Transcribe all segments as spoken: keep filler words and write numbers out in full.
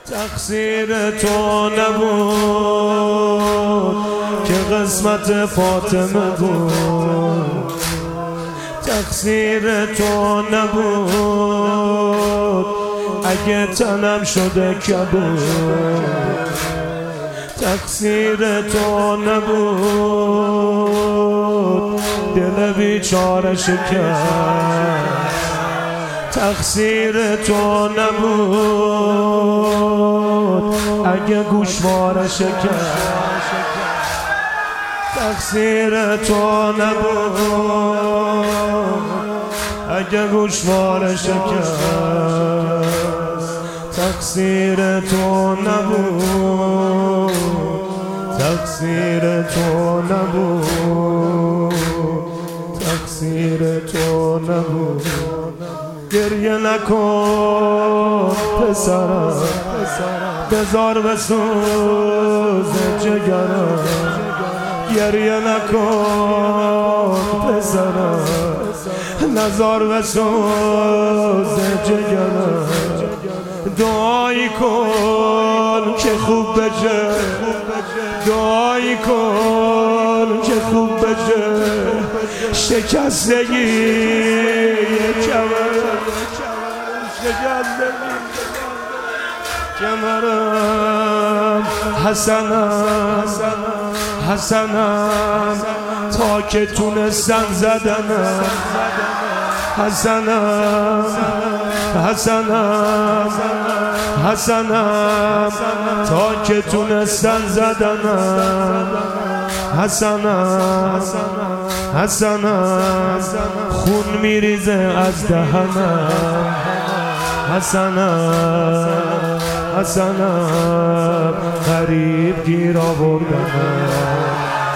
تقصیر تو نبود که قسمت فاطمه بود، تقصیر تو نبود اگه تنم شده کبود، تقصیر تو نبود دل بیچاره شکست، تقصیر تو نبود اگه گوشواره شکست، تقصیر تو نبود اگه گوشواره شکست، تقصیر تو نبود، تقصیر تو نبود، تقصیر تو نبود. گریه نکن پسرم، بذار بسوز جگرم، گریه نکن پسرم، نذار بسوز جگرم، دعایی کن که خوب بشه، دعایی کن که خوب بشه، شکستگی کمرم، شکستگی کمرم، حسنم حسنم تا که تونستن زدنم، حسنم حسنم حسنم تا که تونستن زدنم، حسنم حسنم خون میریزه از دهنم، حسنم حسنم غریب گیر آوردنم،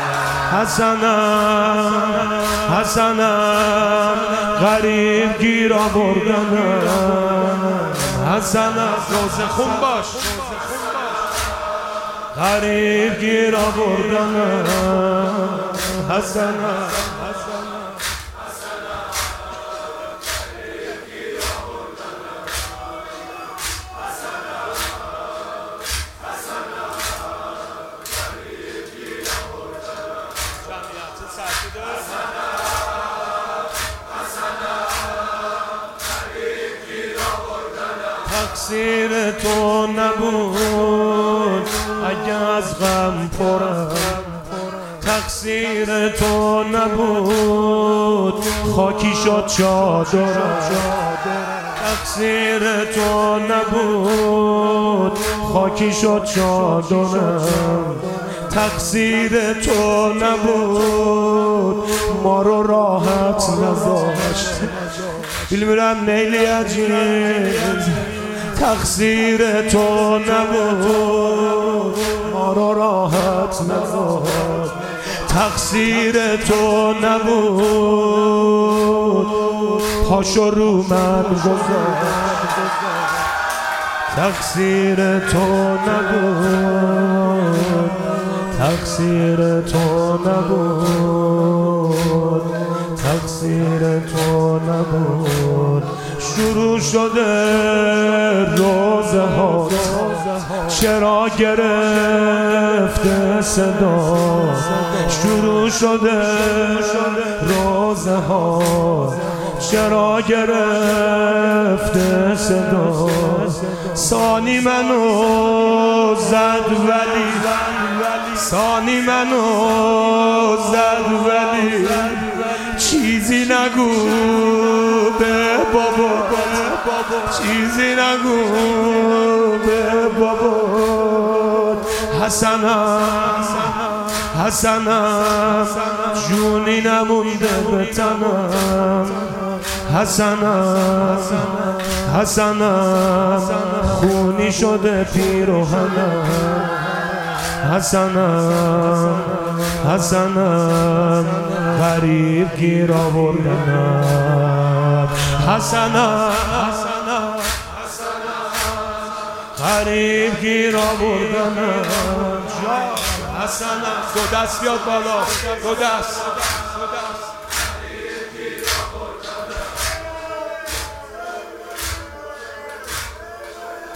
حسنم حسنم غریب گیر آوردنم، حسنم روز خون باش، غریب گیر آوردنم، حسنم تقصیر تو نبود اگه از غم پرم، تقصیر تو نبود خاکی شد چادرم، تقصیر تو نبود خاکی شد چادرم، تقصیر تو نبود ما رو راحت نذاشت bilmirəm neyləyəcəyik، تقصیر تو نبود ما رو راحت نذاشت، تقصیر تو نبود پاشو رو من گذاشت، تقصیر تو نبود، تقصیر تو نبود، تقصیر تو نبود. شروع شده روزه ها چرا گرفته صدا، شروع شده روزه ها چرا گرفته صدا، ثانی منو زد ولی ثانی منو زد ولی چیزی نگو به بابا، چیزی نگو به بابا، حسنم حسنم جونی نمونده به تنم، حسنم حسنم خونی شده پیراهنم، حسنم حسنم غریب گیر آوردنم، حسنم غریب گیر آوردنم، حسنم دو دست بیاد بالا، دو دست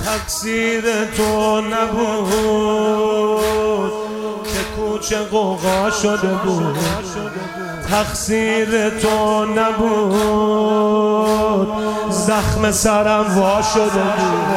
تقصیر تو نبود که کوچه غوغا شده بود، تقصیر تو نبود زخم سرم وا شده بود.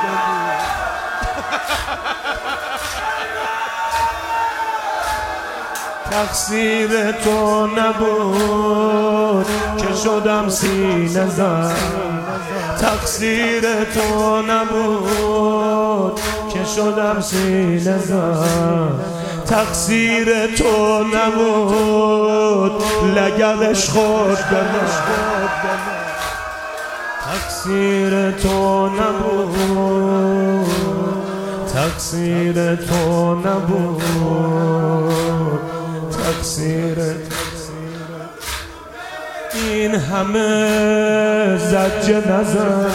تقصیر تو نبود که شدم سینه زن، تقصیر تو نبود که شدم سینه زن، تقصیر تو نبود لگدش خورد به من، تقصیر تو نبود، تقصیر تو نبود، تقصیر این همه زجه نزن،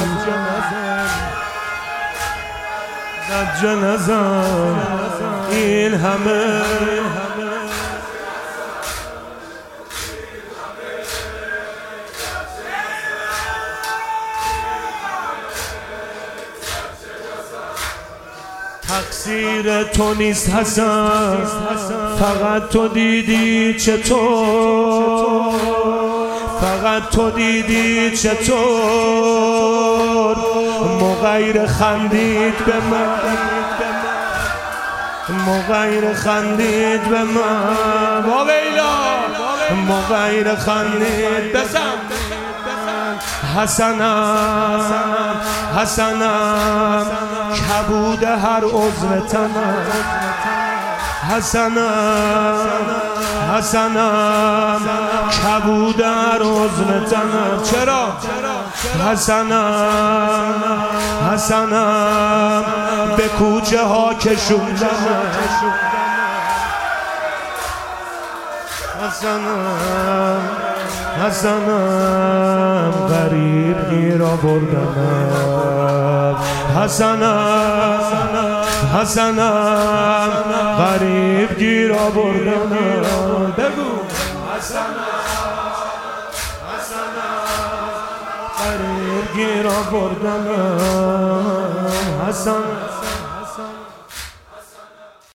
زجه نزن، این همه تقصیر تو نیست حسن، فقط تو دیدی چطور، فقط تو دیدی چطور مغیر خندید به من، مغیر خندید به من، واویلا مغیر خندید بسم حسنم، حسنم کبود هر عضو تنم، حسنم، حسنم کبود هر عضو تنم، چرا؟ حسنم، حسنم به کوچه ها کشوندم، حسنم، حسنم غریب گیر آوردم، حسنم، حسنم غریب گیر آوردم، بگو حسنم، حسنم غریب گیر آوردم، حسنم